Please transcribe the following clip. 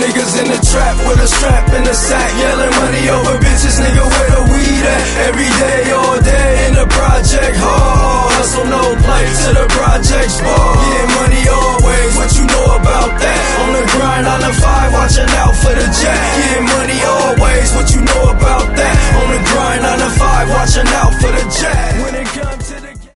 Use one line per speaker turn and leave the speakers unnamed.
niggas in the trap with a strap in the sack, yelling